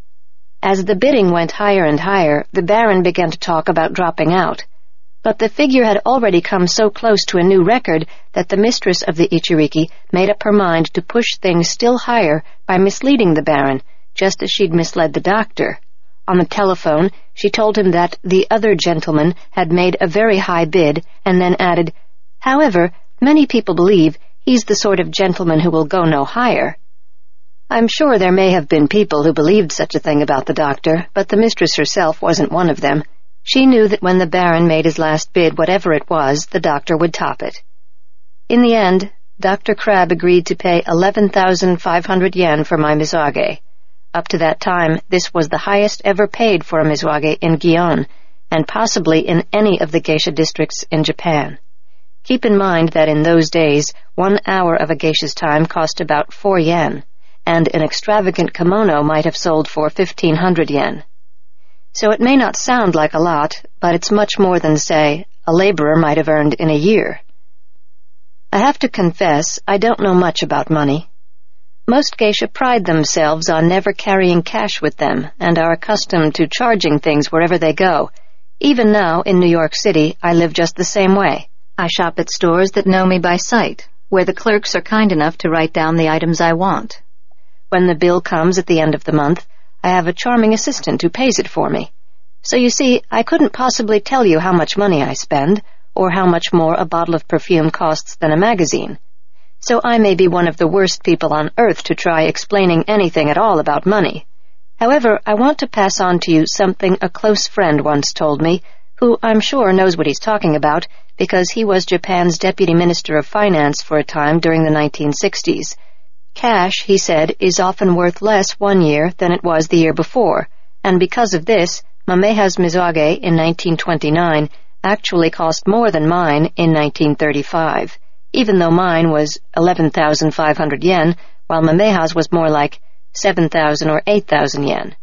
As the bidding went higher and higher, the Baron began to talk about dropping out. But the figure had already come so close to a new record that the mistress of the Ichiriki made up her mind to push things still higher by misleading the Baron, just as she'd misled the doctor. On the telephone, she told him that the other gentleman had made a very high bid, and then added, "However, many people believe he's the sort of gentleman who will go no higher." I'm sure there may have been people who believed such a thing about the doctor, but the mistress herself wasn't one of them. She knew that when the Baron made his last bid, whatever it was, the doctor would top it. In the end, Dr. Crabbe agreed to pay 11,500 yen for my Mizwage. Up to that time, this was the highest ever paid for a Mizwage in Gion, and possibly in any of the geisha districts in Japan. Keep in mind that in those days, 1 hour of a geisha's time cost about 4 yen, and an extravagant kimono might have sold for 1,500 yen. So it may not sound like a lot, but it's much more than, say, a laborer might have earned in a year. I have to confess, I don't know much about money. Most geisha pride themselves on never carrying cash with them and are accustomed to charging things wherever they go. Even now, in New York City, I live just the same way. I shop at stores that know me by sight, where the clerks are kind enough to write down the items I want. When the bill comes at the end of the month, I have a charming assistant who pays it for me. So you see, I couldn't possibly tell you how much money I spend, or how much more a bottle of perfume costs than a magazine. So I may be one of the worst people on earth to try explaining anything at all about money. However, I want to pass on to you something a close friend once told me, who I'm sure knows what he's talking about, because he was Japan's Deputy Minister of Finance for a time during the 1960s. Cash, he said, is often worth less one year than it was the year before, and because of this, Mameha's Mizwage in 1929 actually cost more than mine in 1935, even though mine was 11,500 yen, while Mameha's was more like 7,000 or 8,000 yen.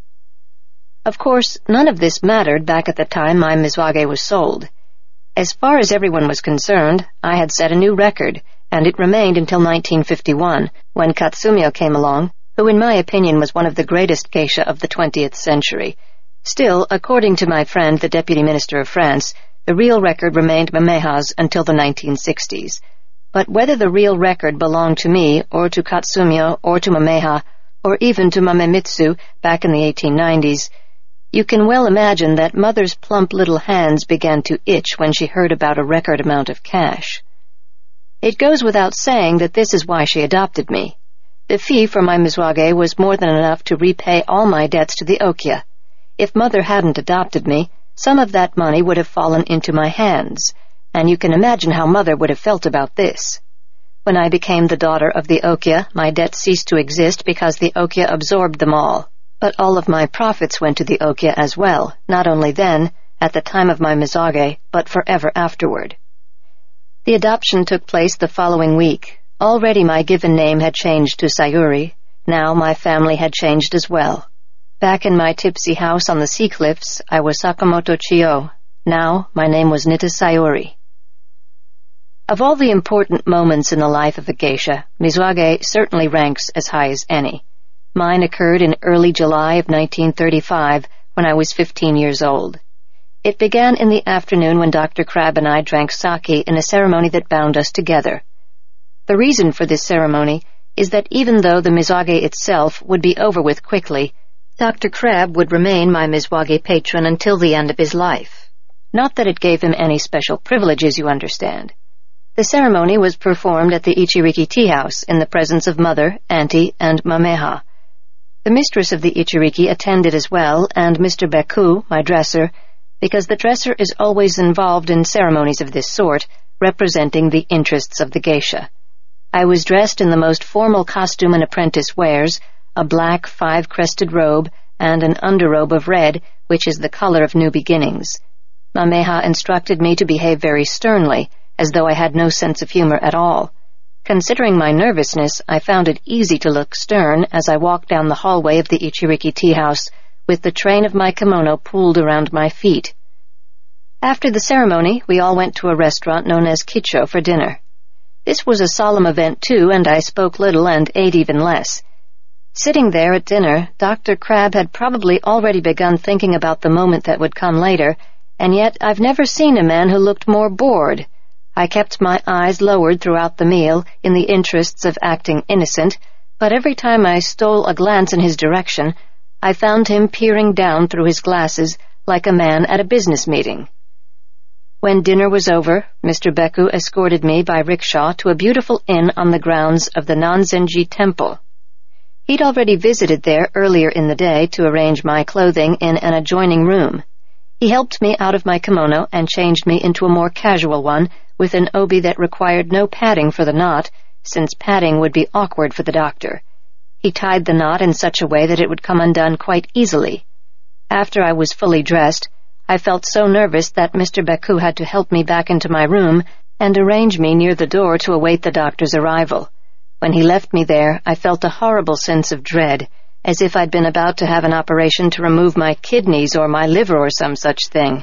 Of course, none of this mattered back at the time my Mizwage was sold. As far as everyone was concerned, I had set a new record, and it remained until 1951, when Katsumiya came along, who in my opinion was one of the greatest geisha of the 20th century. Still, according to my friend the Deputy Minister of France, the real record remained Mameha's until the 1960s. But whether the real record belonged to me, or to Katsumiya, or to Mameha, or even to Mamemitsu back in the 1890s, you can well imagine that Mother's plump little hands began to itch when she heard about a record amount of cash. It goes without saying that this is why she adopted me. The fee for my mizwage was more than enough to repay all my debts to the Okya. If Mother hadn't adopted me, some of that money would have fallen into my hands, and you can imagine how Mother would have felt about this. When I became the daughter of the Okya, my debts ceased to exist because the Okya absorbed them all. But all of my profits went to the Okya as well, not only then, at the time of my mizwage, but forever afterward. The adoption took place the following week. Already my given name had changed to Sayuri. Now my family had changed as well. Back in my tipsy house on the sea cliffs, I was Sakamoto Chiyo. Now my name was Nita Sayuri. Of all the important moments in the life of a geisha, mizwage certainly ranks as high as any. Mine occurred in early July of 1935, when I was 15 years old. It began in the afternoon when Dr. Crabbe and I drank sake in a ceremony that bound us together. The reason for this ceremony is that even though the mizwage itself would be over with quickly, Dr. Crabbe would remain my mizwage patron until the end of his life. Not that it gave him any special privileges, you understand. The ceremony was performed at the Ichiriki tea house in the presence of Mother, Auntie, and Mameha. The mistress of the Ichiriki attended as well, and Mr. Beku, my dresser, because the dresser is always involved in ceremonies of this sort, representing the interests of the geisha. I was dressed in the most formal costume an apprentice wears, a black 5-crested robe and an underrobe of red, which is the color of new beginnings. Mameha instructed me to behave very sternly, as though I had no sense of humor at all. Considering my nervousness, I found it easy to look stern as I walked down the hallway of the Ichiriki tea house, with the train of my kimono pulled around my feet. After the ceremony, we all went to a restaurant known as Kicho for dinner. This was a solemn event, too, and I spoke little and ate even less. Sitting there at dinner, Dr. Crabbe had probably already begun thinking about the moment that would come later, and yet I've never seen a man who looked more bored. I kept my eyes lowered throughout the meal in the interests of acting innocent, but every time I stole a glance in his direction, I found him peering down through his glasses like a man at a business meeting. When dinner was over, Mr. Beku escorted me by rickshaw to a beautiful inn on the grounds of the Nanzenji Temple. He'd already visited there earlier in the day to arrange my clothing in an adjoining room. He helped me out of my kimono and changed me into a more casual one with an obi that required no padding for the knot, since padding would be awkward for the doctor. He tied the knot in such a way that it would come undone quite easily. After I was fully dressed, I felt so nervous that Mr. Beku had to help me back into my room and arrange me near the door to await the doctor's arrival. When he left me there, I felt a horrible sense of dread, as if I'd been about to have an operation to remove my kidneys or my liver or some such thing.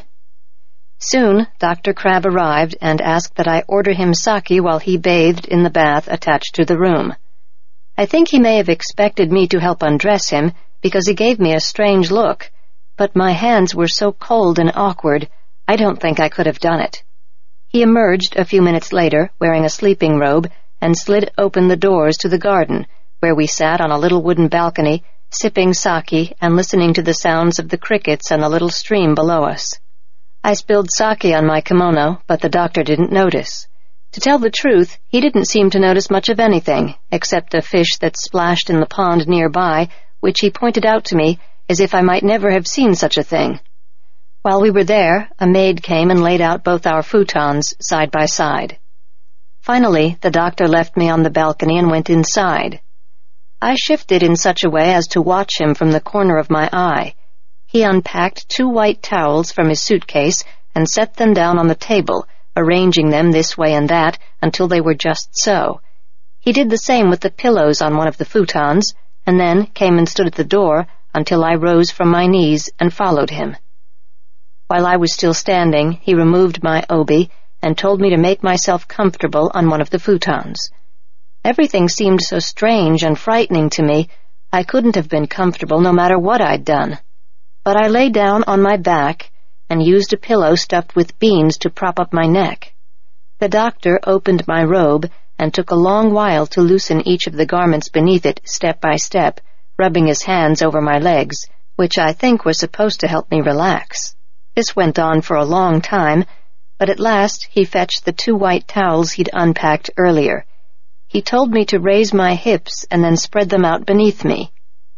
Soon, Dr. Crabbe arrived and asked that I order him sake while he bathed in the bath attached to the room. I think he may have expected me to help undress him, because he gave me a strange look, but my hands were so cold and awkward, I don't think I could have done it. He emerged a few minutes later, wearing a sleeping robe, and slid open the doors to the garden, where we sat on a little wooden balcony, sipping sake and listening to the sounds of the crickets and the little stream below us. I spilled sake on my kimono, but the doctor didn't notice. To tell the truth, he didn't seem to notice much of anything, except a fish that splashed in the pond nearby, which he pointed out to me, as if I might never have seen such a thing. While we were there, a maid came and laid out both our futons side by side. Finally, the doctor left me on the balcony and went inside. I shifted in such a way as to watch him from the corner of my eye. He unpacked 2 white towels from his suitcase and set them down on the table, arranging them this way and that until they were just so. He did the same with the pillows on one of the futons, and then came and stood at the door until I rose from my knees and followed him. While I was still standing, he removed my obi and told me to make myself comfortable on one of the futons. Everything seemed so strange and frightening to me, I couldn't have been comfortable no matter what I'd done. But I lay down on my back and used a pillow stuffed with beans to prop up my neck. The doctor opened my robe and took a long while to loosen each of the garments beneath it step by step, rubbing his hands over my legs, which I think was supposed to help me relax. This went on for a long time, but at last he fetched the 2 white towels he'd unpacked earlier. He told me to raise my hips and then spread them out beneath me.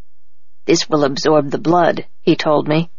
"This will absorb the blood," he told me.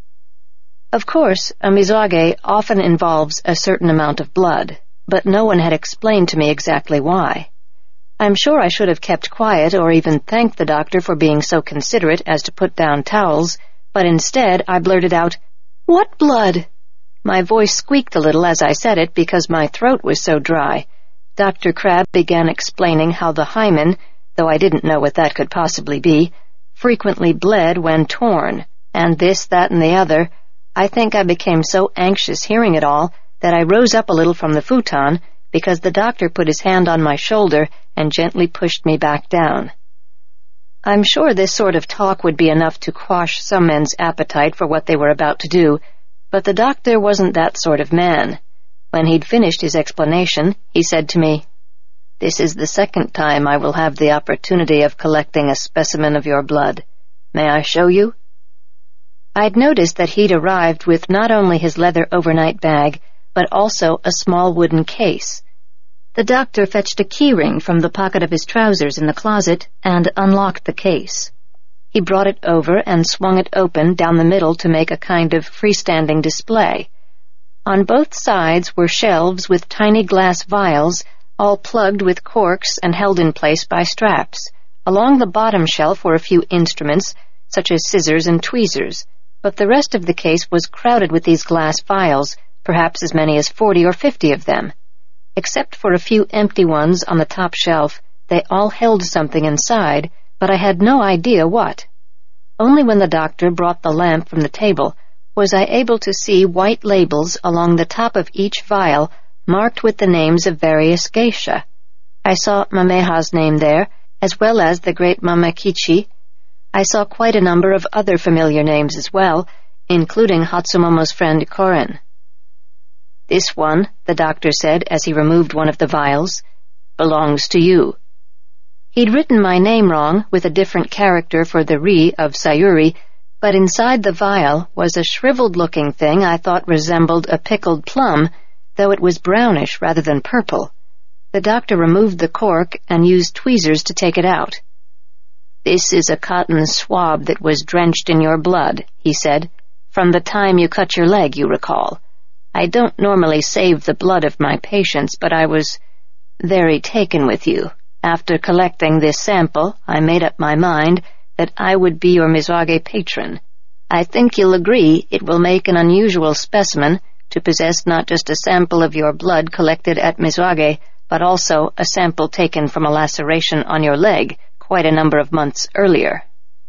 Of course, a mizwage often involves a certain amount of blood, but no one had explained to me exactly why. I'm sure I should have kept quiet or even thanked the doctor for being so considerate as to put down towels, but instead I blurted out, "What blood?" My voice squeaked a little as I said it because my throat was so dry. Dr. Crabb began explaining how the hymen, though I didn't know what that could possibly be, frequently bled when torn, and this, that, and the other. I think I became so anxious hearing it all that I rose up a little from the futon because the doctor put his hand on my shoulder and gently pushed me back down. I'm sure this sort of talk would be enough to quash some men's appetite for what they were about to do, but the doctor wasn't that sort of man. When he'd finished his explanation, he said to me, "This is the second time I will have the opportunity of collecting a specimen of your blood. May I show you?" I'd noticed that he'd arrived with not only his leather overnight bag, but also a small wooden case. The doctor fetched a keyring from the pocket of his trousers in the closet and unlocked the case. He brought it over and swung it open down the middle to make a kind of freestanding display. On both sides were shelves with tiny glass vials, all plugged with corks and held in place by straps. Along the bottom shelf were a few instruments, such as scissors and tweezers, but the rest of the case was crowded with these glass vials, perhaps as many as 40 or 50 of them. Except for a few empty ones on the top shelf, they all held something inside, but I had no idea what. Only when the doctor brought the lamp from the table was I able to see white labels along the top of each vial marked with the names of various geisha. I saw Mameha's name there, as well as the great Mamakichi. I saw quite a number of other familiar names as well, including Hatsumomo's friend Koren. "This one," the doctor said as he removed one of the vials, "belongs to you." He'd written my name wrong with a different character for the ri of Sayuri, but inside the vial was a shriveled-looking thing I thought resembled a pickled plum, though it was brownish rather than purple. The doctor removed the cork and used tweezers to take it out. "This is a cotton swab that was drenched in your blood," he said, "from the time you cut your leg, you recall. I don't normally save the blood of my patients, but I was very taken with you. After collecting this sample, I made up my mind that I would be your mizwage patron. I think you'll agree it will make an unusual specimen to possess not just a sample of your blood collected at mizwage, but also a sample taken from a laceration on your leg quite a number of months earlier."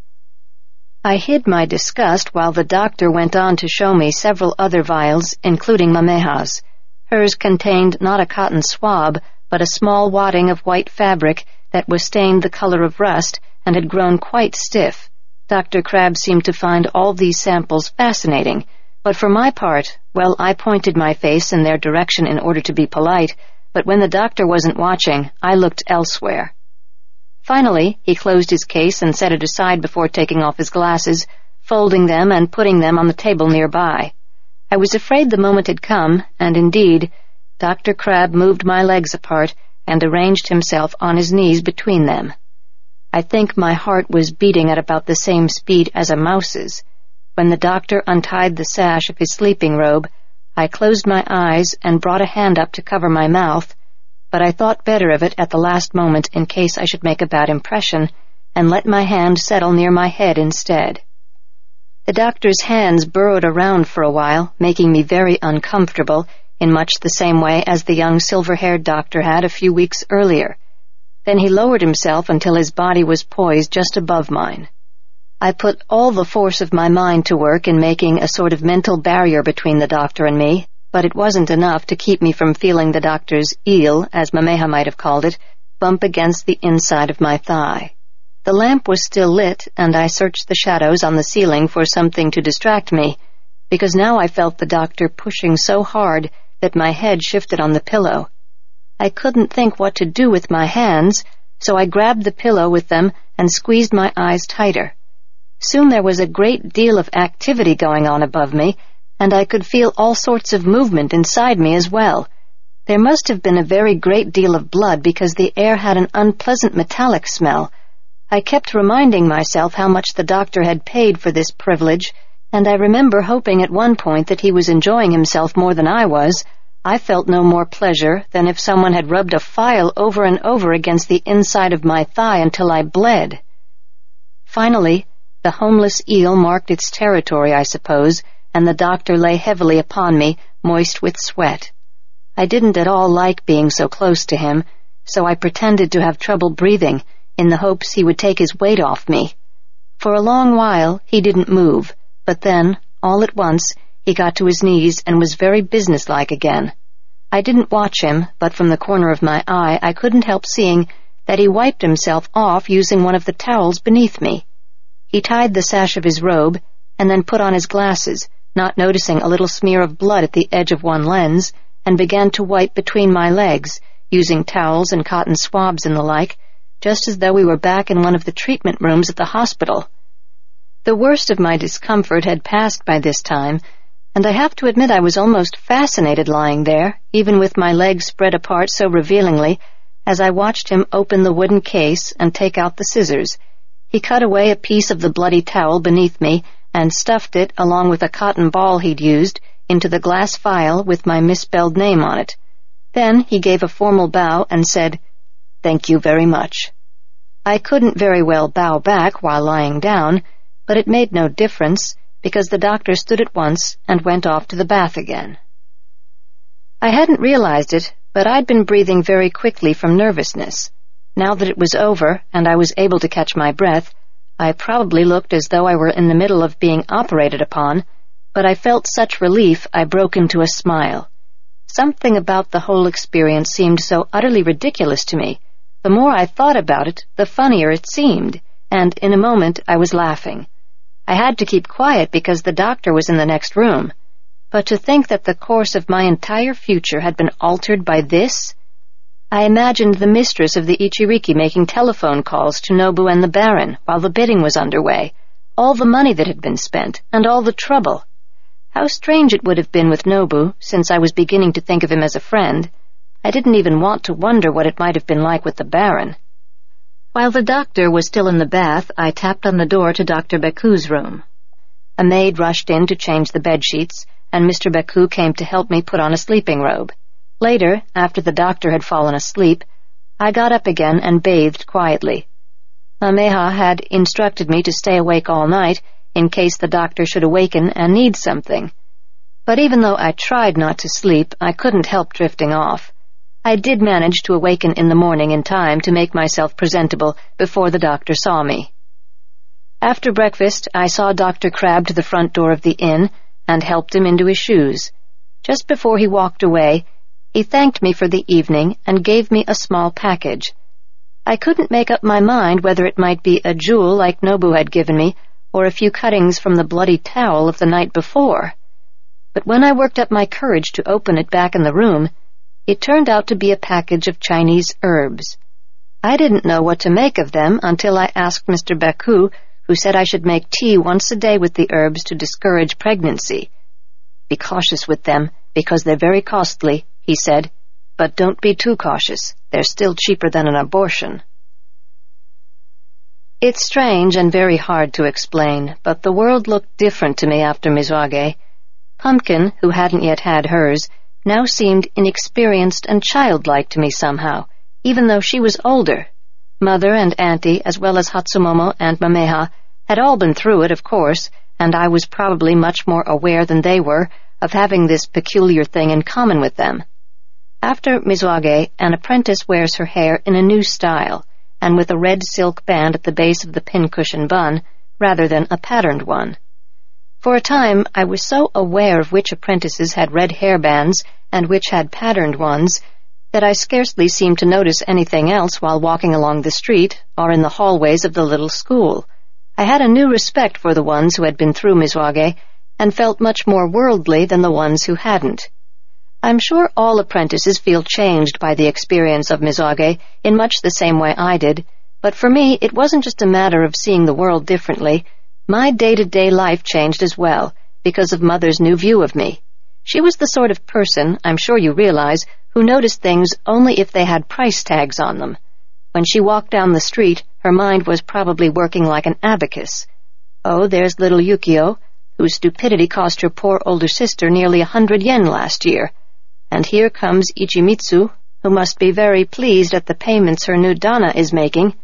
I hid my disgust while the doctor went on to show me several other vials, including Mameha's. Hers contained not a cotton swab, but a small wadding of white fabric that was stained the color of rust and had grown quite stiff. Dr. Crabb seemed to find all these samples fascinating, but for my part, well, I pointed my face in their direction in order to be polite, but when the doctor wasn't watching, I looked elsewhere. Finally, he closed his case and set it aside before taking off his glasses, folding them and putting them on the table nearby. I was afraid the moment had come, and indeed, Dr. Crabb moved my legs apart and arranged himself on his knees between them. I think my heart was beating at about the same speed as a mouse's. When the doctor untied the sash of his sleeping robe, I closed my eyes and brought a hand up to cover my mouth, but I thought better of it at the last moment in case I should make a bad impression, and let my hand settle near my head instead. The doctor's hands burrowed around for a while, making me very uncomfortable, in much the same way as the young silver-haired doctor had a few weeks earlier. Then he lowered himself until his body was poised just above mine. I put all the force of my mind to work in making a sort of mental barrier between the doctor and me, but it wasn't enough to keep me from feeling the doctor's eel, as Mameha might have called it, bump against the inside of my thigh. The lamp was still lit, and I searched the shadows on the ceiling for something to distract me, because now I felt the doctor pushing so hard that my head shifted on the pillow. I couldn't think what to do with my hands, so I grabbed the pillow with them and squeezed my eyes tighter. Soon there was a great deal of activity going on above me, and I could feel all sorts of movement inside me as well. There must have been a very great deal of blood because the air had an unpleasant metallic smell. I kept reminding myself how much the doctor had paid for this privilege, and I remember hoping at one point that he was enjoying himself more than I was. I felt no more pleasure than if someone had rubbed a file over and over against the inside of my thigh until I bled. Finally, the homeless eel marked its territory, I suppose, and the doctor lay heavily upon me, moist with sweat. I didn't at all like being so close to him, so I pretended to have trouble breathing, in the hopes he would take his weight off me. For a long while he didn't move, but then, all at once, he got to his knees and was very businesslike again. I didn't watch him, but from the corner of my eye I couldn't help seeing that he wiped himself off using one of the towels beneath me. He tied the sash of his robe, and then put on his glasses, not noticing a little smear of blood at the edge of one lens, and began to wipe between my legs, using towels and cotton swabs and the like, just as though we were back in one of the treatment rooms at the hospital. The worst of my discomfort had passed by this time, and I have to admit I was almost fascinated lying there, even with my legs spread apart so revealingly, as I watched him open the wooden case and take out the scissors. He cut away a piece of the bloody towel beneath me and stuffed it, along with a cotton ball he'd used, into the glass vial with my misspelled name on it. Then he gave a formal bow and said, "Thank you very much." I couldn't very well bow back while lying down, but it made no difference, because the doctor stood at once and went off to the bath again. I hadn't realized it, but I'd been breathing very quickly from nervousness. Now that it was over and I was able to catch my breath, I probably looked as though I were in the middle of being operated upon, but I felt such relief I broke into a smile. Something about the whole experience seemed so utterly ridiculous to me. The more I thought about it, the funnier it seemed, and in a moment I was laughing. I had to keep quiet because the doctor was in the next room. But to think that the course of my entire future had been altered by this? I imagined the mistress of the Ichiriki making telephone calls to Nobu and the Baron while the bidding was underway, all the money that had been spent, and all the trouble. How strange it would have been with Nobu, since I was beginning to think of him as a friend. I didn't even want to wonder what it might have been like with the Baron. While the doctor was still in the bath, I tapped on the door to Dr. Beku's room. A maid rushed in to change the bedsheets, and Mr. Beku came to help me put on a sleeping robe. Later, after the doctor had fallen asleep, I got up again and bathed quietly. Mameha had instructed me to stay awake all night, in case the doctor should awaken and need something. But even though I tried not to sleep, I couldn't help drifting off. I did manage to awaken in the morning in time to make myself presentable before the doctor saw me. After breakfast, I saw Dr. Crabbe to the front door of the inn and helped him into his shoes. Just before he walked away, he thanked me for the evening and gave me a small package. I couldn't make up my mind whether it might be a jewel like Nobu had given me, or a few cuttings from the bloody towel of the night before. But when I worked up my courage to open it back in the room, it turned out to be a package of Chinese herbs. I didn't know what to make of them until I asked Mr. Beku, who said I should make tea once a day with the herbs to discourage pregnancy. "Be cautious with them, because they're very costly," he said, "but don't be too cautious. They're still cheaper than an abortion." It's strange and very hard to explain, but the world looked different to me after Mizwage. Pumpkin, who hadn't yet had hers, now seemed inexperienced and childlike to me somehow, even though she was older. Mother and Auntie, as well as Hatsumomo and Mameha, had all been through it, of course, and I was probably much more aware than they were of having this peculiar thing in common with them. After Mizwage, an apprentice wears her hair in a new style, and with a red silk band at the base of the pincushion bun, rather than a patterned one. For a time, I was so aware of which apprentices had red hairbands and which had patterned ones that I scarcely seemed to notice anything else while walking along the street or in the hallways of the little school. I had a new respect for the ones who had been through Mizwage and felt much more worldly than the ones who hadn't. I'm sure all apprentices feel changed by the experience of Mizwage in much the same way I did, but for me it wasn't just a matter of seeing the world differently. My day-to-day life changed as well, because of Mother's new view of me. She was the sort of person, I'm sure you realize, who noticed things only if they had price tags on them. When she walked down the street, her mind was probably working like an abacus. Oh, there's little Yukio, whose stupidity cost her poor older sister nearly 100 yen last year. And here comes Ichimitsu, who must be very pleased at the payments her new Donna is making.